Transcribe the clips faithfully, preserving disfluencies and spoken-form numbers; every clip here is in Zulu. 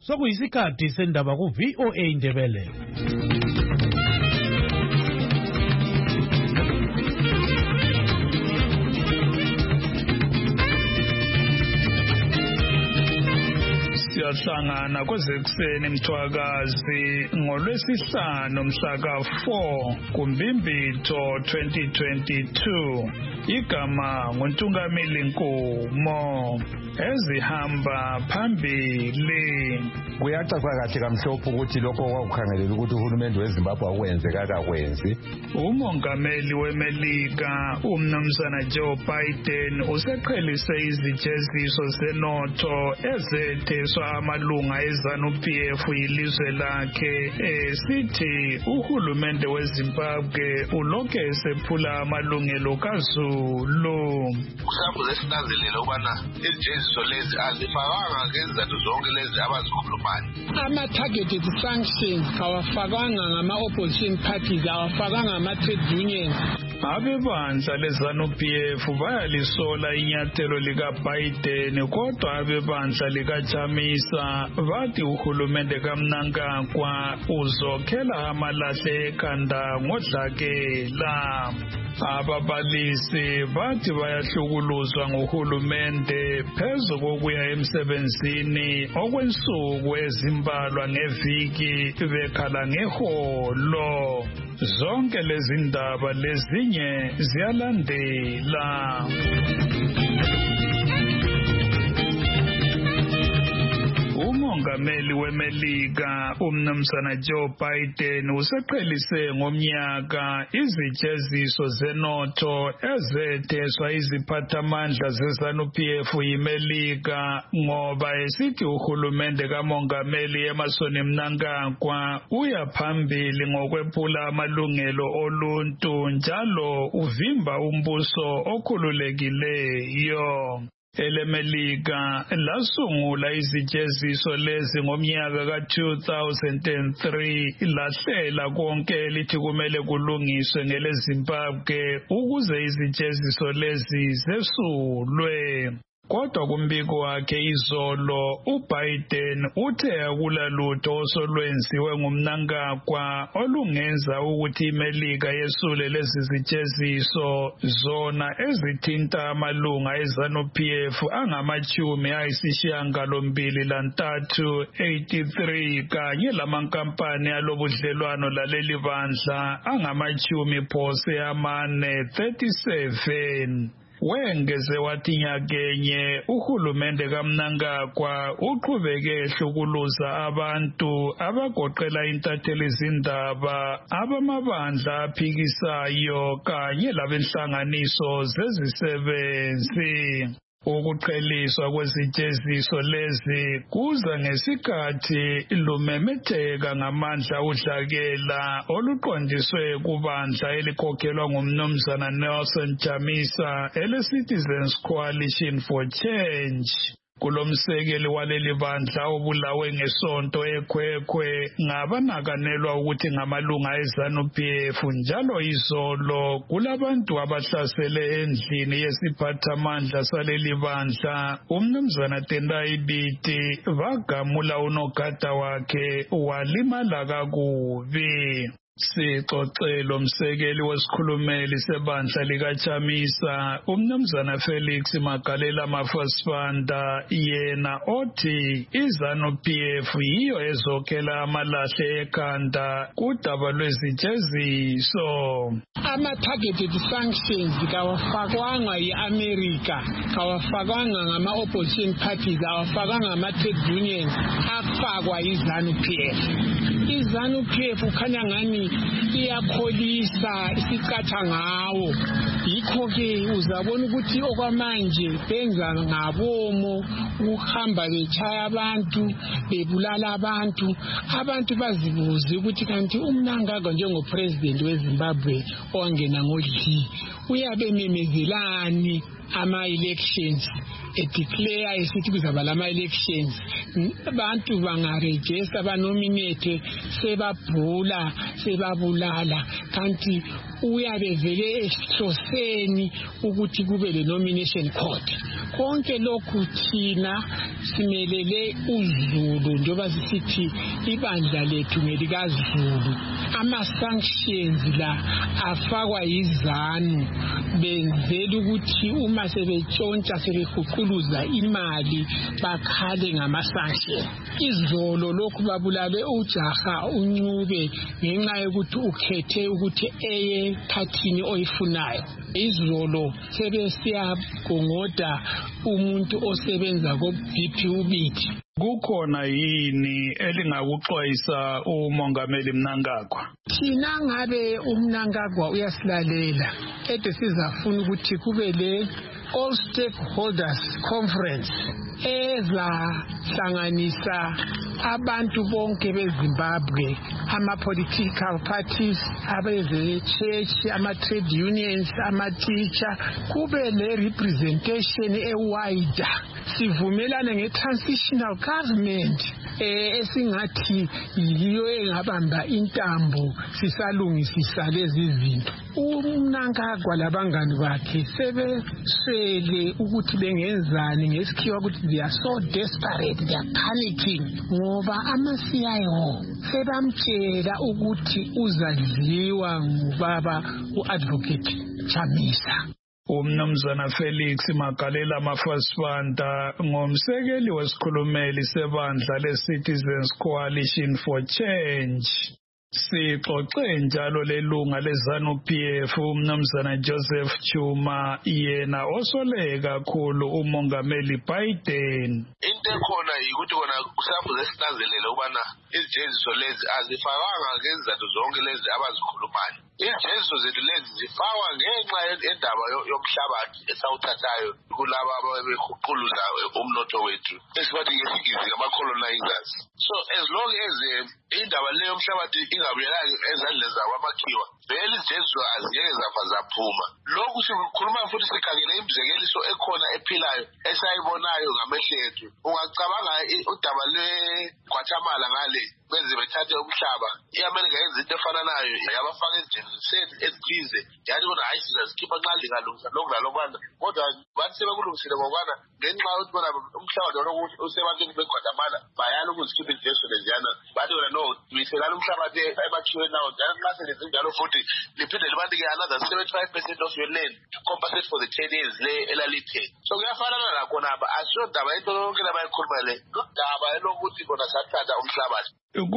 Sokuyisikhathi sendaba ku V O A Ndebele. Siyahlangana kwezekuseni Mthwakazi ngolwesihlanu mhla ka four kuMbimbitho twenty twenty-two. Igama nguNtungameli Nkumo. Ezihamba phambili. Kuyacaca kahle kamhlophe ukuthi lokho kwakukhangelela ukuthi uhulumende weZimbabwe akwenze kakakwenzi. Umongameli weMelika uMnumzana Joe Biden useqhelise izijeziso zenotho ezetheswa amalunga eZanu-P F yilizwe lakhe esithi uhulumende weZimbabwe ulokhu esephula amalungelo kaZulu. Kusabuze sinanzelela ubana izijeziso lezi azifakanga ngezizathu zonke lezi abazikhuluma. Ama-targeted sanctions kawafakanga ngama-opposition parties, awafakanga ngama-trade unions. Abebandla leZanu-P F bayalisola inyathelo likaBiden, kodwa abebandla likaChamisa bathi uhulumende kaMnangagwa uzokhela amalahle ekhanda ngodlakela. Ababalisi bathi bayahlukuluzwa ngohulumende phezu kokuya emsebenzini okwensuku ezimbalwa ngeviki bekhala ngeholo. Zonke lezi ndaba lezinye ziyalandela. Umongameli weMelika uMnumzana Joe Biden useqhelise ngomnyaka izijeziso zenotho ezetheswa iziphathamandla zeZanu-P F yiMelika ngoba esithi uhulumende kamongameli Emmerson Mnangagwa uya phambili ngokwephula amalungelo oluntu njalo uvimba umbuso okhululekileyo. EleMelika lasungula izijeziso lezi ngomnyaka ka two thousand three lahlela konke lithi kumele kulungiswe ngeleZimbabwe ukuze izijeziso lezi zesulwe. Kodwa kumbiko wakhe izolo uBiden uthe akulalutho osolwenziwe nguMnangagwa olungenza ukuthi iMelika yesule lezi zijeziso zona ezithinta amalunga eZanu-P F angamachumi ayisishiyagalombili lantathu eighty-three kanye lamankampani alobudlelwano laleli bandla angamachumi phose amane thirty-seven. Wengeze wathi nyakenye uhulumende kaMnangagwa uqhubeke ehlukuluza abantu abagoqela intatheli zindaba abamabandla aphikisayo kanye labenhlanganiso zezisebenzi. Ukuqheliswa kwezijeziso lezi kuza ngesikhathi lumemetheka ngamandla udlakela oluqondiswe kubandla elikhokhelwa ngumnumzana Nelson Chamisa ele-Citizens Coalition for Change. Kulomsekeli waleli bandla obulawe ngesonto eKwekwe ngabanakanelwa ukuthi ngamalunga eZanu-P F njalo izolo kulabantu abahlasele endlini yesiphathamandla saleli bandla umnumzana Tendai Biti bagamula unogada wakhe walimala kakubi. Sixoxelo umsekeli wesikhulumeli sebandla likaChamisa umnumzana Felix Magalela Mafasibanda yena othi iZanu-P F yiyo ezokhela amalahle ekhanda kudaba lwezijeziso. Ama-targeted sanctions kawafakwanga yi-America, kawafakwanga ngama-opposition parties, awafakanga ngama-trade unions, afakwa iZanu-P F. iZanu-P F ukhanya ngani iyakholisa isicatsha ngawo. Yikho-ke uzabona ukuthi okwamanje benza ngabomo ukuhamba bechaya abantu bebulala abantu. Abantu bazibuze ukuthi kanti uMnangagwa njengopresident weZimbabwe owangena ngodli uyabe memezelani ama-elections edeclare esithi kuzaba lama-elections abantu bangarejista banominate sebabhula sebabulala kanti uyabe vele esihloseni ukuthi kube le nomination court. Konke lokhu thina simelele uZulu njengoba sisithi ibandla lethu ngelikaZulu. Ama-sanctions la afakwa yizanu benzela ukuthi uma sebetshontsha sebehuquluza imali bakhale ngama-sanctions. Izolo lokhu babulale ujaha uNcube ngenxa yokuthi ukhethe ukuthi eye phathini oyifunayo. Izolo sebesiyagongoda umuntu osebenza ko-B P uBithi. Kukhona yini elingakuxwayisa uMongameli Mnangagwa? Thina ngabe uMnangagwa uyasilalela ede sizafuna ukuthi kube le all stakeholders conference ezahlanganisa abantu bonke beZimbabwe, ama-political parties, abeze-church, ama-trade unions, ama-teacher, kube le-representation e-wider. Sivumelane nge-transitional government esingathi yiyo engabamba intambo sisalungisisa lezi zinto. uMnangagwa labangani bakhe sebeswele ukuthi bengenzani ngesikhiwa ukuthi they are so desperate, they are panicking ngoba ama-C I O sebamtshela ukuthi uzadliwa ngubaba u-advocate Chamisa. Umnumzana Felix Magalela Mafasibanda ngomsekeli wesikhulumeli sebandla le-Citizens Coalition for Change. Sixoxe njalo lelunga leZANU-P F umnumzana Joseph Chuma yena osole kakhulu uMongameli Biden. Into ekhona yikuthi kona kusafuze sinanzelele ubana izijeziso lezi azifakanga ngezizathu zonke lezi abazikhulumayo. Izijeziso zethu lezi zifakwa ngenxa yendaba yomhlabathi esawuthathayo kulaba ababehuquluza umnotho wethu esibathi ngesigizi ngama-colonizers. So as long as indaba leyo yomhlabathi ingabuyelanga ezandleni zabo amakhiwa, vele izijeziso aziyeke zafa zaphuma. Lokhu sikhuluma futhi sikhangele imizekeliso ekhona ephilayo esayibonayo ngamehlo ethu. Ungacabanga udaba lweGuatemala ngale benze bethathe umhlaba, iAmerica yenza into efana nayo yabafaka ezijezisweni ezithize yathi bona hayi sizazikhipha nxa lingalungisa lokhu nalokwana, kodwa bathi sebekulungisile ngokwana ngenxa yokuthi bona umhlaba lokuthi usebantwini beGuatemala bayala ukuzikhipha izijeziso leziyana. Bathi bona no, biselana umhlaba emakhiweni nawo njalo nxa selenze njalo futhi liphinde libanike another seventy-five percent of your land to compensate for the ten years le elalithe. So kuyafanana nakhona apha, asiyo ndaba into yonke labayikhuluma le, kudaba elokuthi bona sathatha umhlabathi.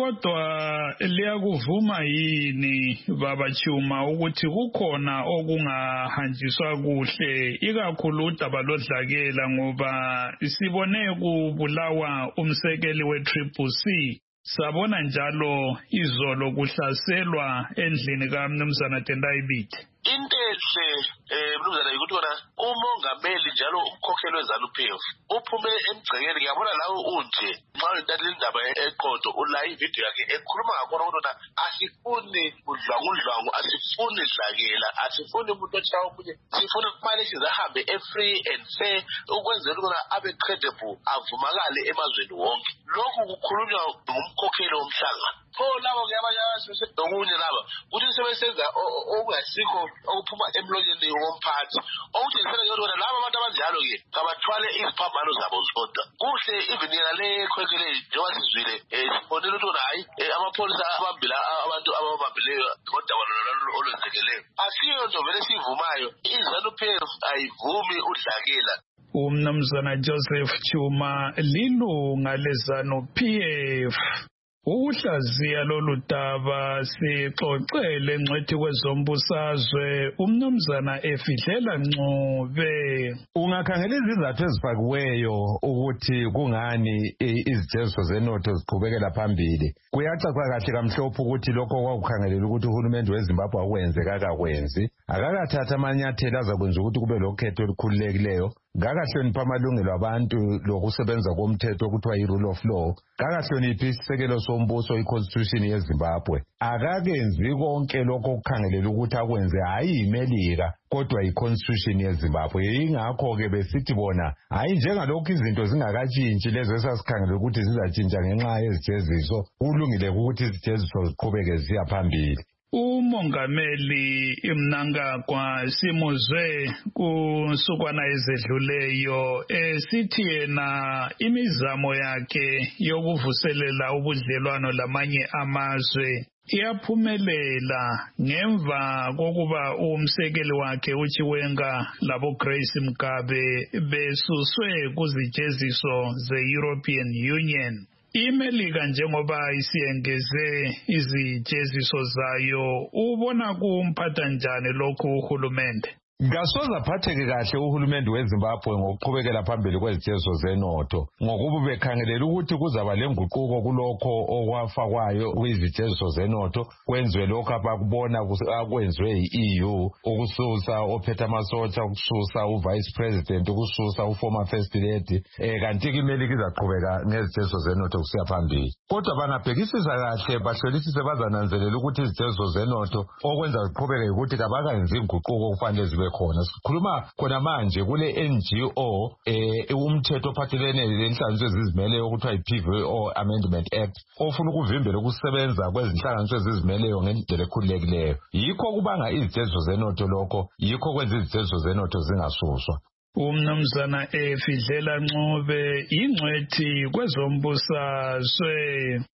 Kodwa liyakuvuma yini Baba Chuma ukuthi kukhona okungahanjiswa kuhle ikakhulu udaba lodlakela ngoba sibone kubulawa umsekeli we-Triple C, sabona njalo izolo kuhlaselwa endlini kaMnumzana Tendai Biti? Into ehle mnumzana yikuthi wona umongameli njalo umkhokheli weZANU-P F uphume emgcekeni. Ngiyabona lawo unje nxa utatile indaba eqotho ula ividiyo yakhe ekhuluma ngakhona ukuthi asifuni udlwangudlwangu, asifuni dlakela, asifuni umuntu otshaya omunye, sifuna ama-elections ahambe e-free and fair ukwenzela ukuthi abe credible, avumakale emazweni wonke. Lokhu kukhulunywa ngumkhokheli womhlanga. Pho labo ngiyabanye abasedokunye laba ukuthi sebesenza okungasikho okuphuma emlonyeni womphathi okuthengisela yona laba abantu abanjalo-ke kabathwale iziphambano zabo zodwa. Kuhle even yena le khwekhele njengoba sizwile sibonile ukuthi wona hayi amapholisa abambile abantu ababambileyo ngodaba olwenzekeleyo. Asiyo nto vele siyivumayo, iZANU-P F ayivumi udlakela. Umnumzana Joseph Chuma lilunga leZANU-P F. Ukuhlaziya lolu daba sixoxele ngcwethi kwezombusazwe umnumzana Efidlela Ncube. Ungakhangela izizathu ezifakiweyo ukuthi kungani izijeziso zenotho ziqhubekela phambili. Kuyacaca kahle kamhlophe ukuthi lokho kwakukhangelela ukuthi uhulumende weZimbabwe akwenze kakakwenzi. Akakathatha amanyathelo azakwenza ukuthi kube lokhetho olukhululekileyo. Ngakahlonipha amalungelo abantu lokusebenza komthetho okuthiwa i-rule of law. Ngakahloniphi isisekelo sombuso i-constitution yeZimbabwe. Akakenzi konke lokho okukhangelela ukuthi akwenze hayi iMelika kodwa i-constitution yeZimbabwe. Ingakho-ke besithi bona hayi njengalokhu izinto zingakatshintshi lezo esasikhangelela ukuthi zizatshintsha ngenxa yezijeziso, kulungile ukuthi izijeziso ziqhubeke ziya phambili. Umongameli Mnangagwa simuzwe kusukwana ezedluleyo esithi yena imizamo yakhe yokuvuselela ubudlelwano lamanye amazwe iyaphumelela ngemva kokuba umsekeli wakhe uChiwenga labo Grace Mugabe besuswe kuzijeziso ze-European Union. IMelika njengoba isiyengeze izijeziso zayo ubona kumphatha njani lokhu uhulumende? Kasoza phatheke kahle uhulumende weZimbabwe ngokuqhubekela phambili kwezijeziso zenotho ngokuba bekhangelela ukuthi kuzaba lenguquko kulokho okwafakwayo kwizijeziso zenotho kwenziwe lokho abakubona akwenziwe yi-E U ukususa ophethe amasotsha ukususa uvice president ukususa uformer first lady eh kanti iMelika izaqhubeka ngezijeziso zenotho kusiya phambili kodwa bangabhekisisa kahle bahlolisise bazananzelela ukuthi izijeziso zenotho okwenza ziqhubeke ukuthi kabakayenzi inguquko kufanele zibe khona. Sikhuluma khona manje kule N G O eh umthetho ophathelene lenhlanganiso ezizimeleyo okuthiwa i-P V O Amendment Act ofuna ukuvimbela ukusebenza kwezinhlanganiso ezizimeleyo ngendlela ekhululekileyo. Yikho kubanga izijeziso zenotho lokho, yikho kwenza izijeziso zenotho zingasuswa. Umnumzana Efidlela Ncube ingcwethi kwezombusazwe.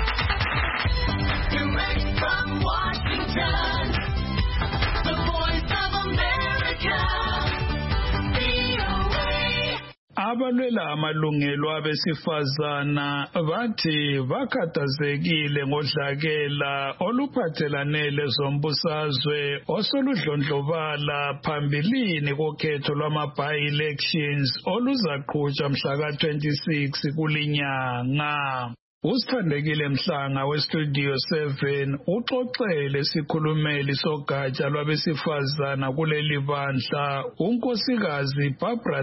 Abalwela amalungelo abesifazana bathi bakhathazekile ngodlakela oluphathelane lezombusazwe osoludlondlobala phambilini kokhetho lwama-by-elections oluzaqhutshwa mhla ka twenty-six kulinyanga. Usithandekile Mhlanga westudio seven uxoxele sikhulumeli sogatsha lwabesifazana kuleli bandla unkosikazi Barbara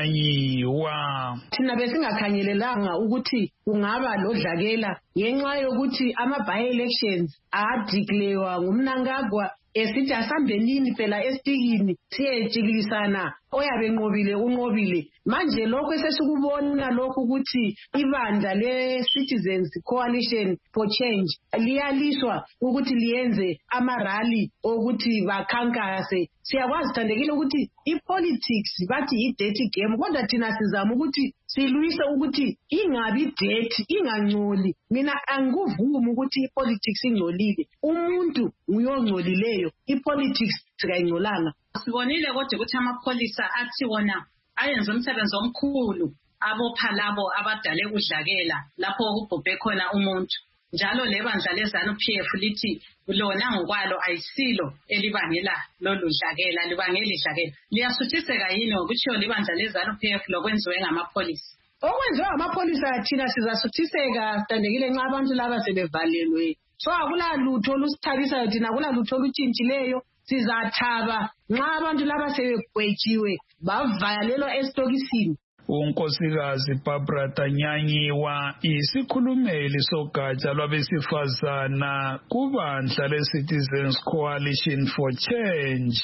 Danyanyiwa. Thina besingakhangelelanga ukuthi kungaba lodlakela ngenxa yokuthi ama-by-elections adeclarewa nguMnangagwa esithi asambenini phela esitikini siyejikilisana oyabe enqobile unqobile. Manje lokho esesikubona lokho ukuthi ibandla le-Citizens Coalition for Change liyaliswa ukuthi liyenze amarali ukuthi bakhankase. Siyakwazi Thandekile ukuthi i-politics bathi i-dirty game kodwa thina sizama ukuthi silwise ukuthi ingabi dirty ingangcoli. Mina angikuvumi ukuthi i-politics ingcolile. Umuntu nguyongcolileyo, i-politics sikayingcolanga. Sibonile kodwa ukuthi amapholisa athi wona ayenza umsebenzi omkhulu abopha labo abadale udlakela lapho kubhubhe khona umuntu. Njalo lebandla lezanu P F lithi lona ngokwalo ayisilo elibangela lolu dlakela libangela idlakela. Liyasuthiseka yini ukuthi libandla lezanu P F lokwenziwe ngamapholisa? Okwenziwe ngamapholisa thina sizasuthiseka Thandekile nxa abantu laba sebevalelwe. So akula lutho olusithabisayo thina, akula lutho olutshintshileyo. Sizathaba nxa abantu laba sebegwetshiwe bavalelwa esitokisini. Unkosikazi Barbara Danyanyiwa isikhulumeli sogatsha lwabesifazana kubandla le-Citizens Coalition for Change.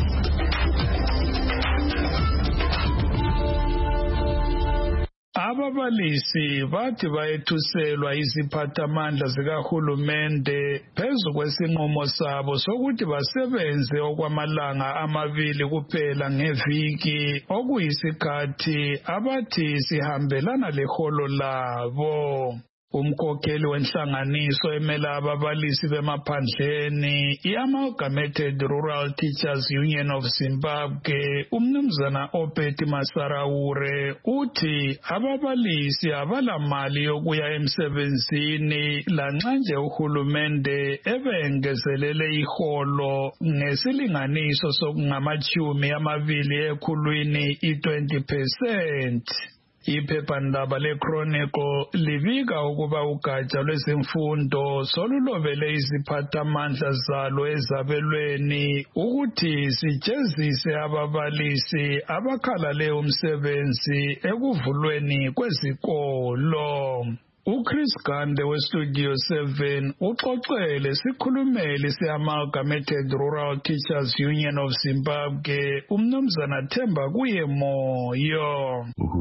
Ababalisi bathi bayethuselwa iziphathamandla zikahulumende phezu kwesinqumo sabo sokuthi basebenze okwamalanga amabili kuphela ngeviki okuyisikhathi abathi sihambelana leholo labo. Umkhokheli wenhlanganiso emela ababalisi bemaphandleni i-Amalgamated Rural Teachers Union of Zimbabwe umnumzana Opeti Masarawure uthi ababalisi abalamali yokuya emsebenzini lanxa nje uhulumende ebengezelele iholo ngesilinganiso sokungamachumi amabili ekhulwini i-twenty percent. Iphephandaba leChronicle libika ukuba ugatsha lwezemfundo solulobele iziphathamandla zalo ezabelweni ukuthi sijezise ababalisi abakhalale umsebenzi ekuvulweni kwezikolo. uChris Gande westudio seven uxoxele sikhulumeli se-Amalgamated Rural Teachers Union of Zimbabwe umnumzana Themba kuye moyo. Uhulumende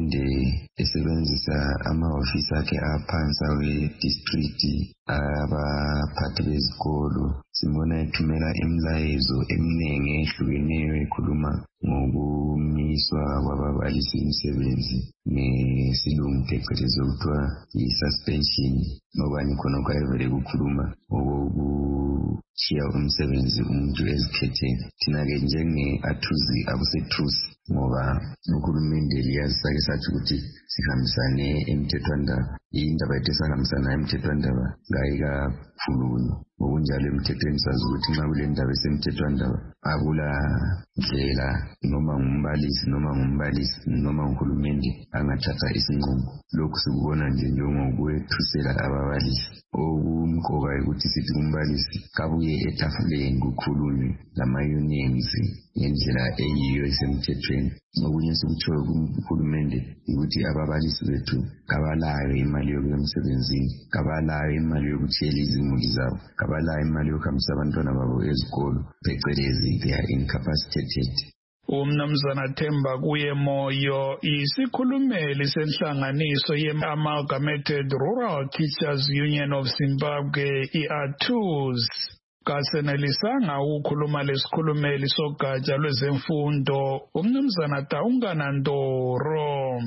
uhulumende esebenzisa amahhovisi akhe aphansi awe-district abaphathi bezikolo sibona ethumela imilayezo eminingi ehlukeneyo ekhuluma ngokumiswa kwababalisi imisebenzi ngesilungu phecelezi okuthiwa yi-suspension nokanye khona kwayevele kukhuluma ngokutshiya umsebenzi umuntu ezikhetheni. Thina-ke njenge-athuzi akusethusi ngoba uhulumende liyazisake sathi ukuthi sihambisane emthethwandaba. Indaba yethu esihambisana emthethwandaba ngayikakhulunywa. Ngokunjalo emthethweni sazi ukuthi nxa kule ndaba esemthethwandaba akula ndlela noma ngumbalisi noma ngumbalisi noma nguhulumende angathatha isinqumo. Lokhu sikubona nje njengokwethusela ababalisi. Okumqoka ukuthi sithi umbalisi kabuye etafuleni kukhulunywe lama-unions ngendlela eyiyo esemthethweni. Okunye sikutshoyo kuhulumende ukuthi ababalisi bethu kabalayo imali yokuya emsebenzini, kabalayo imali yokuthiyela izimuli zabo, kabalayo imali yokuhambisa abantwana babo ezikolo phecelezi they are incapacitated. Umnumzana Themba Kuye Moyo isikhulumeli senhlanganiso ye-Amalgamated Rural Teachers Union of Zimbabwe i-ATUZ kasenelisanga ukukhuluma lesikhulumeli sogatsha lwezemfundo umnumzana Taungana Ndoro.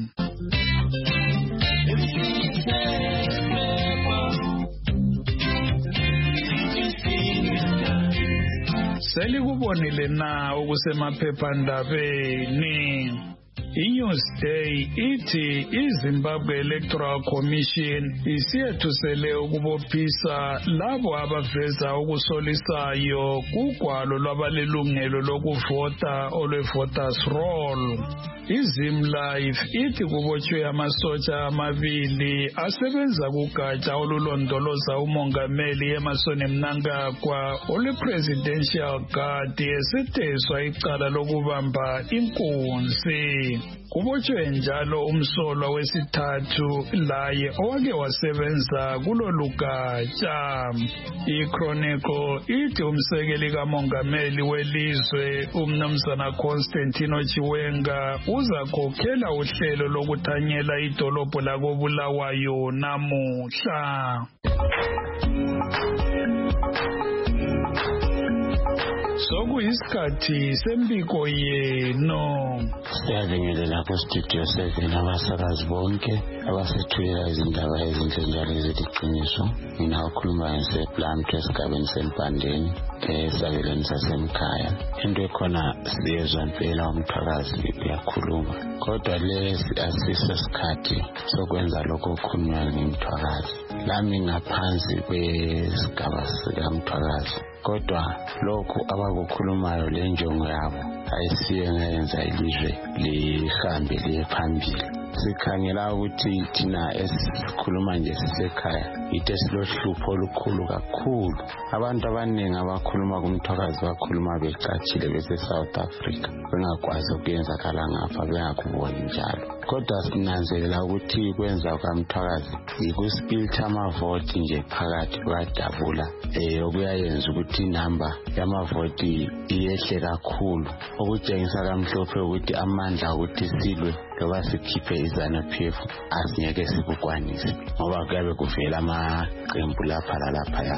Selikubonile na okusemaphephandabeni. I-Newsday ithi iZimbabwe Electoral Commission isiyethusele ukubophisa labo abaveza ukusolisayo kugwalo lwabalilungelo lokuvota olwe-voters roll. iZimlife ithi kubotshwe amasotsha amabili asebenza kugatsha olulondoloza umongameli Emmerson Mnangagwa olwe-Presidential Guard eseteswa icala lokubamba inkunzi. Kubotshwe njalo umsolwa wesithathu laye owake wasebenza kulolu gatsha. I-Chronicle ithi umsekeli kamongameli welizwe umnumzana Constantino Chiwenga uzakhokhela uhlelo lokuthanyela idolobho lakobulawayo namuhla. Sokuyisikhathi sembiko yenu. Siyabingelela ku-Studio seven abasakazi bonke abasethulela izindaba ezinhle njalo eziliqiniso. Mina okhuluma ngiseplanto esigabeni sempandeni esabelweni sasemkhaya. Into ekhona siyezwa impela umthakazi uyakhuluma, kodwa lesi asiso isikhathi sokwenza lokho okukhulunywa ngumthakazi. Lami ngaphansi kwesigaba sikamthakazi, kodwa lokhu abakukhulumayo le njongo yabo ayisiye ngenza ilizwe lihambe liye phambili. Sikhangela ukuthi thina esikhuluma nje sisekhaya ite silohlupho olukhulu kakhulu. Abantu abaningi abakhuluma kumthakazi bakhuluma becatshile bese South Africa, bengakwazi ukuyenzakala ngapha, bengakuboni njalo. Kodwa sinanzelela ukuthi kwenza kwamthakazi yikusipilitha amavoti nje phakathi kwadabula eh okuyayenza ukuthi inamba yamavoti iyehle kakhulu, okutshengisa kamhlophe ukuthi amandla ukuthi silwe loba sikhiphe iZANU-P F asingeke sikukwanise ngoba kuyabe kuvela amaqembu lapha lalapha.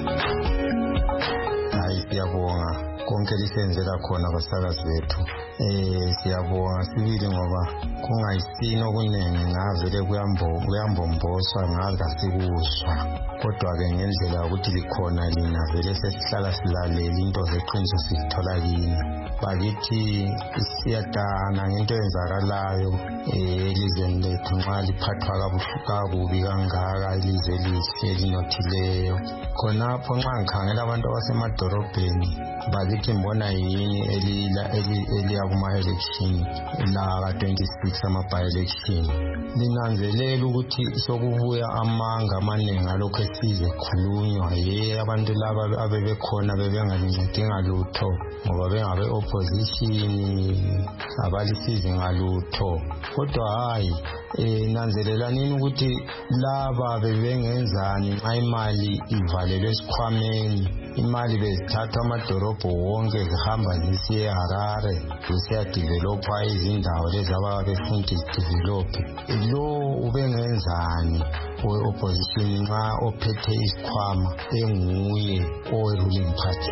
Hayi, siyabonga konke lisenzela khona abasakazi bethu. Eh siyabonga sibili ngoba kungayisino kunenge ngavele kuyambomboswa ngaza sikuzwa, kodwa ke ngendlela ukuthi likhona lina vele sesihlala silalela into zeqiniso sithola kini. Bakithi siyadana ngento eyenzakalayo elizweni lethu nxa liphathwa kabuhlungu kangaka ilizwe elihle elinothileyo. Khonapho nxa ngikhangela abantu abasemadolobheni bakithi mbona yini eliya kuma-election la ka-twenty-six ama-by-election. Linanzelela ukuthi sokubuya amanga amaningi alokhu esize khulunywa ye abantu laba abebekhona bebengalincedi ngalutho ngoba bengabe opposition abalisizi ngalutho. Kodwa hayi nanzelela nini ukuthi laba bebengenzani nxa imali ivalelwe esikhwameni. Imali bezithatha amadolobho wonke zihamba zisiye eHarare zisiya developha izindawo lezi ababefunda izidevelophe. lo ubengenzani we-opposition nxa ophethe isikhwama enguye owe-ruling party.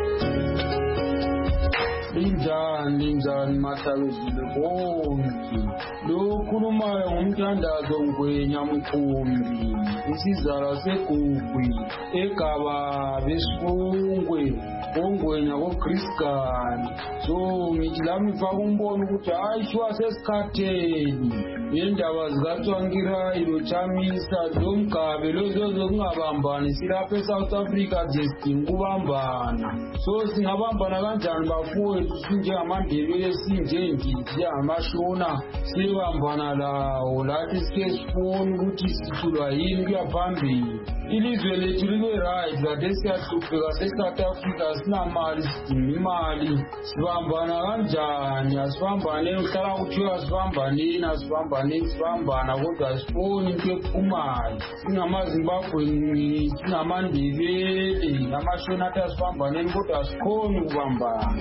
Linjani linjani mahlabezile bonke lo khulumayo ngumthandazo Ngwenya Mkhumbi isizala segugwi egaba besifungwe ongwenya koGrisgani. So ngithi lami mfaka umbono ukuthi hayi shwa sesikhatheni indaba zikaTsvangirai loChamisa lomgabe lozozo kungabambani silapha eSouth Africa just kubambana. So singabambana kanjani bafowethu sinjengamandebele sinjengithi amashona sibambana lawo lathi sike sifone ukuthi sithulwa yini kuya phambili. Ilizwe lethu libe right kade siyahlupheka seSouth Africa sinamali sidinga imali sibambana kanjani asibambane uhlala kuthiwa sibambaneni asibambaneni sibambana kodwa asifoni into ephumayo singamaZimbabwe singamandebele amashona athi asibambaneni kodwa asikhoni ukubambana.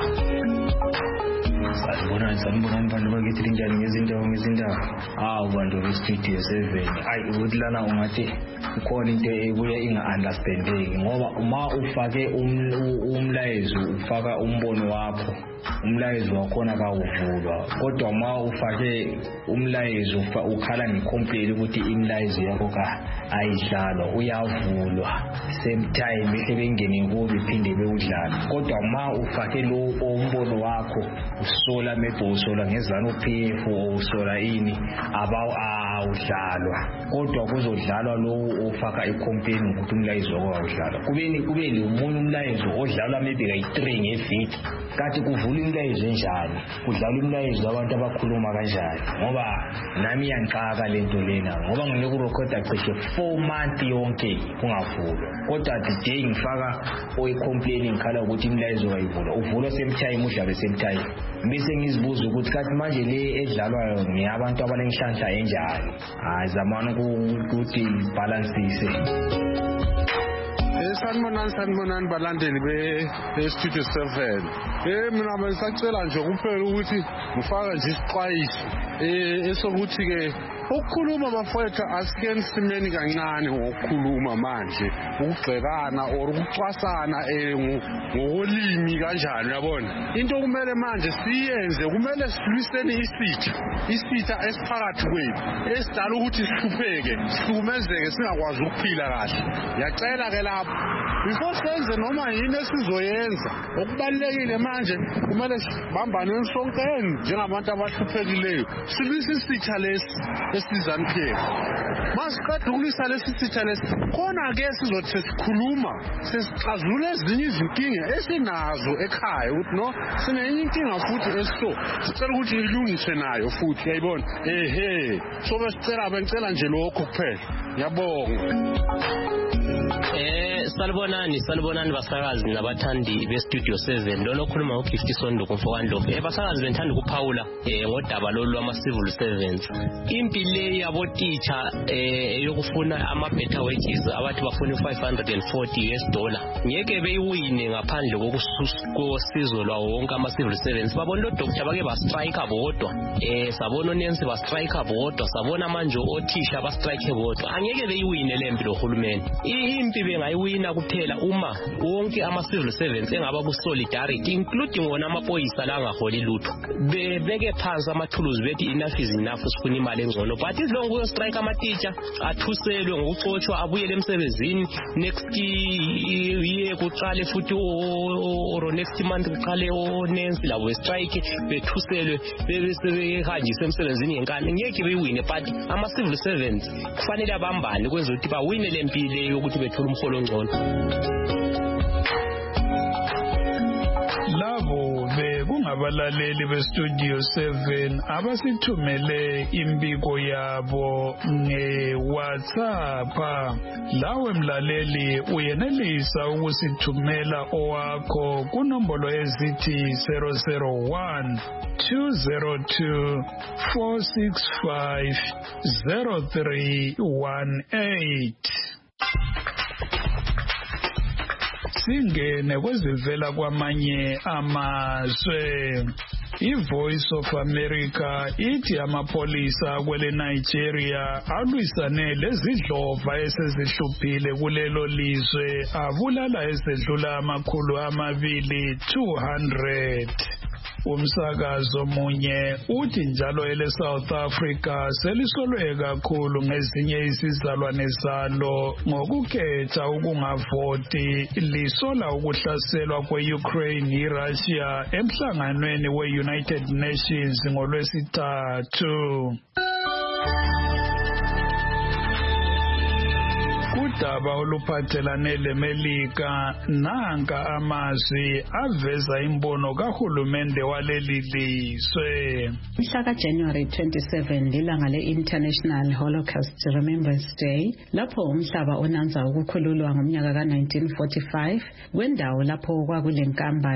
Sanibonani sanibonani bantu bakithi linjani ngezindawo ngezindawo hawu bantu bestudio seven ayi ukuthi lana ungathi ukhona into ebuya inga-understandeki ngoba uma ufake umlayezo ufaka umbono wakho umlayezo wakhona kawuvulwa kodwa uma ufake umlayezo ukhala ngicomplain ukuthi imlayezo yakho ka ayidlalwa uyavulwa same time bese bengene kubi phinde bewudlala kodwa uma ufake lo umbono wakho usola mebhosola ngezana uP F usola ini abawu awudlalwa kodwa kuzodlalwa lo ofaka icomplain ukuthi umlayezo wakho awudlalwa kubeni kube le umunye umlayezo odlalwa maybe kayi-three ngeviki kathi kuvula imlayezo enjani kudlala imlayezo abantu abakhuluma kanjani ngoba nami yanqaka lento lena ngoba ngeke kurekhoda cishe four months yonke kungavulwa kodwa the day ngifaka oyicomplain ngikhala ukuthi imlayezo ayivulwa uvulwa same time udlala same time bese ngizibuza ukuthi kathi manje le edlalwayo ngiyabantu abanenhlanhla enjani hayi zamana ukuthi balancise. Sanibonani sanibonani balandeli be-Studio seven. Eh mina bengisacela nje kuphela ukuthi ngifaka nje isixwayiso eh esokuthi-ke ukukhuluma bafowethu asikeni simeni kancane ngokukhuluma manje ukugxekana or ukucwasana ngokolimi kanjani uyabona into kumele manje siyenze kumele silwiseni isitha isitha esiphakathi kwethu esidala ukuthi sihlupheke sihlukumezeke singakwazi ukuphila kahle. Ngiyacela-ke lapho before senze noma yini esizoyenza okubalulekile manje kumele sibambaneni sonkeni njengabantu abahluphekileyo silwise isitha lesi esizanipheka. Masiqeda ukulwisa lesi sitha lesi khona-ke sizothi sesikhuluma sesixazulula ezinye izinkinga esinazo ekhaya ukuthi no sinenye inkinga futhi esiso sicela ukuthi ilungiswe nayo futhi uyayibona ehe so besicela bengicela nje lokho kuphela. Ngiyabonga. Eh salibonani salibonani basakazi nabathandi beStudio seven lolo khuluma ngo-Gift Sondo kumfowandlovu. Eh basakazi bengithanda ukuphawula eh ngodaba lolu lwama-civil servants. Impi le yabotitsha eh yokufuna ama-better wages abathi bafuna five hundred forty U S dollar ngeke beyiwine ngaphandle kokosizo lwawo wonke ama-civil servants. Babona lo-doctor bake bastrike bodwa eh sabona onensi bastrike bodwa sabona manje othisha bastrike bodwa angeke beyiwine le mpi lo hulumeni. Impi bengayiwina kuphela uma wonke ama-civil servants engaba ku-solidarity including wona amaphoyisa la angaholi lutho bebeke phansi amathuluzi bethi enough is enough sifuna imali engcono but as long kuyo strike ama-teacher athuselwe ngokuxotshwa abuyele emsebenzini next year kuqale futhi or next month kuqale onensi labo bestrike bethuselwe bebesebehanjiswe emsebenzini ngenkani ngeke beyiwine but ama-civil servants kufanele abambane kwenza ukuthi bawine le mpile yokuthi bethole umholo ongcono. Labo bekungabalaleli beStudio seven abasithumele imbiko yabo nge-WhatsApp. Lawe mlaleli uyenelisa ukusithumela owakho kunombolo ezithi zero zero one two zero two four six five zero three one eight. Singene kwezivela kwamanye amazwe. iVoice of America ithi amapolisa kwele Nigeria alwisane lezidlova esezihluphile kulelo lizwe abulala ezedlula amakhulu amabili two hundred. Umsakazo munye uthi njalo ele South Africa selisolwe kakhulu ngezinye izizalwane zalo ngokukhetha ukungavoti lisola ukuhlaselwa kwe-Ukraine yiRussia emhlanganweni we-United Nations ngolwesithathu. Udaba oluphathelane leMelika nanka amazwi aveza imbono kahulumende waleli lizwe. Mhla January twenty-seventh lilanga le-International Holocaust Remembrance Day, lapho umhlaba onanza ukukhululwa ngomnyaka ka nineteen forty-five kwendawo lapho kwakulenkamba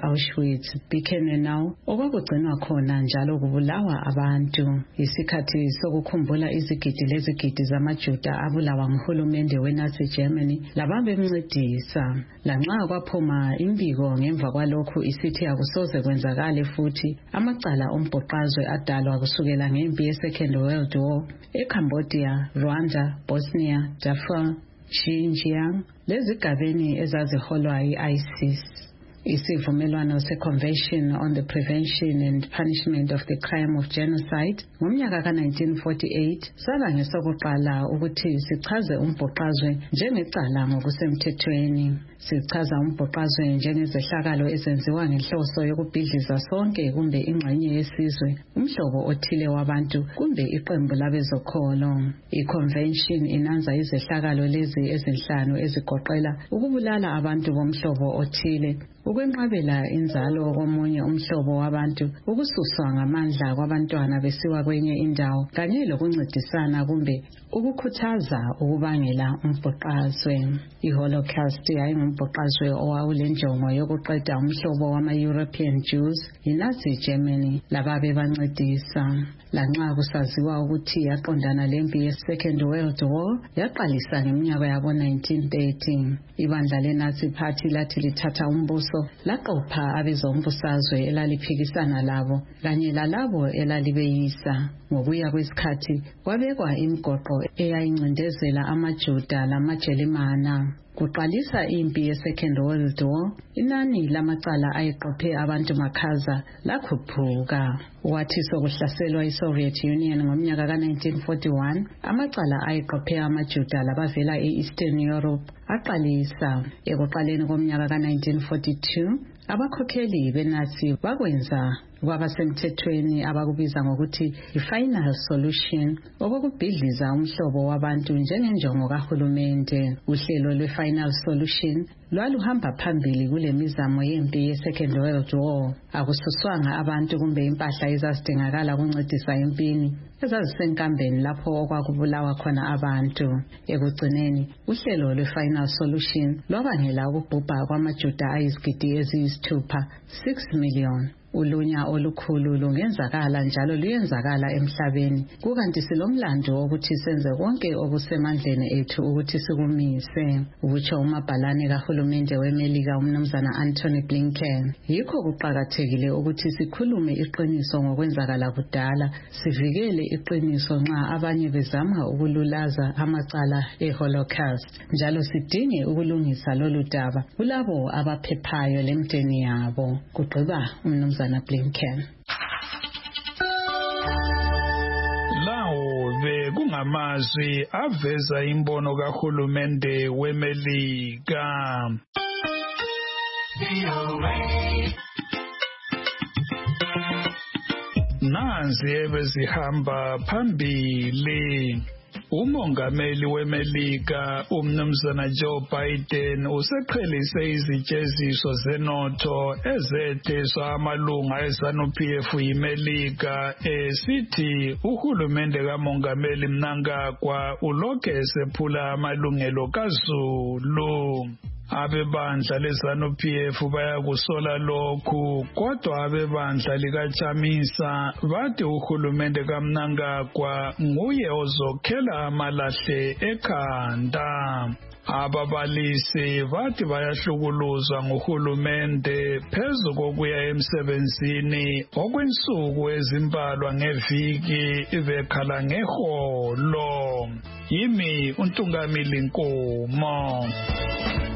ye-Auschwitz-Birkenau okwakugcinwa khona njalo kubulawa abantu. Isikhathi sokukhumbula izigidi lezigidi zamaJuda abulawa nguhulumende we-Nazi Germany lababemncedisa. Lanxa kwaphuma imbiko ngemva kwalokhu isithi akusoze kwenzakale futhi, amacala ombhoqazwe adalwa kusukela ngempi ye-Second World War eCambodia, Rwanda, Bosnia, Darfur, Xinjiang lezigabeni ezaziholwa yi-ISIS. Isivumelwano se-Convention on the Prevention and Punishment of the Crime of Genocide ngomnyaka ka nineteen forty-eight saba ngesokuqala ukuthi sichaze umbhoqazwe njengecala ngokusemthethweni. Sichaza umbhoqazwe njengezehlakalo ezenziwa ngenhloso yokubhidliza sonke kumbe ingxenye yesizwe, umhlobo othile wabantu kumbe iqembu labezokholo. I-Convention inanza izehlakalo lezi ezinhlanu ezigoqela ukubulala abantu bomhlobo othile, ukwenqabela inzalo komunye umhlobo wabantu, ukususwa ngamandla kwabantwana besiwa kwenye indawo, kanye lokuncedisana kumbe ukukhuthaza ukubangela umbhoqazwe. I-Holocaust yayingumbhoqazwe owawulenjongo yokuqeda umhlobo wama-European Jews yi-Nazi Germany lababe bancedisa. Lanxa kusaziwa ukuthi yaqondana lempi ye-Second World War yaqalisa ngeminyaka yabo nineteen thirty. Ibandla le-Nazi Party lathi lithatha umbuso laqopha abezombusazwe elaliphikisana labo kanye lalabo elalibeyisa. Ngokuya kwesikhathi kwabekwa imigoqo eyayincindezela amaJuda lamaJelimana. Kuqalisa impi ye-Second World War, inani lamacala ayiqophe abantu makhaza lakhuphuka. Wathi sokuhlaselwa i-Soviet Union ngomnyaka ka nineteen forty-one, amacala ayiqophe amaJuda labavela e-Eastern Europe aqalisa. Ekuqaleni komnyaka ka nineteen forty-two, abakhokheli beNazi bakwenza kwabasemthethweni abakubiza ngokuthi i-Final Solution okukubhidliza umhlobo wabantu njengenjongo kahulumende. Uhlelo lwe-Final Solution lwaluhamba phambili kule mizamo yempi ye-Second World War. Akususwanga abantu kumbe impahla ezazidingakala ukuncedisa empini ezazisenkambeni lapho okwakubulawa khona abantu. Ekugcineni, uhlelo lwe-Final Solution lwabangela ukubhubha kwamaJuda ayizigidi eziyisithupha, six million. Ulunya olukhulu lungenzakala njalo luyenzakala emhlabeni, kukanti silomlando ukuthi senze konke okusemandleni ethu ukuthi sikumise, ukutsho umabhalane kahulumende weMelika umnumzana Anthony Blinken. Yikho kuqakathekile ukuthi sikhulume iqiniso ngokwenzakala kudala, sivikele iqiniso nxa abanye bezama ukululaza amacala e-Holocaust, njalo sidinge ukulungisa lolu daba kulabo abaphephayo lemndeni yabo. Kugqiba umnumzana Blinken. Lawo be kungamazwi aveza imbono kahulumende weMelika. Nanzi ebezihamba phambili. Umongameli weMelika umnumzana Joe Biden useqhelise izijeziso zenotho ezetheswa amalunga eZanu-P F yiMelika esithi uhulumende kamongameli Mnangagwa ulokhu esephula amalungelo kaZulu. Abebandla leZANU-P F bayakusola lokhu, kodwa abebandla likaChamisa bathi uhulumende kaMnangagwa nguye ozokhela amalahle ekhanda. Ababalisi bathi bayahlukuluzwa nguhulumende phezu kokuya emsebenzini okwensuku ezimbalwa ngeviki bekhala ngeholo. Yimi uNtungamili Nkomo.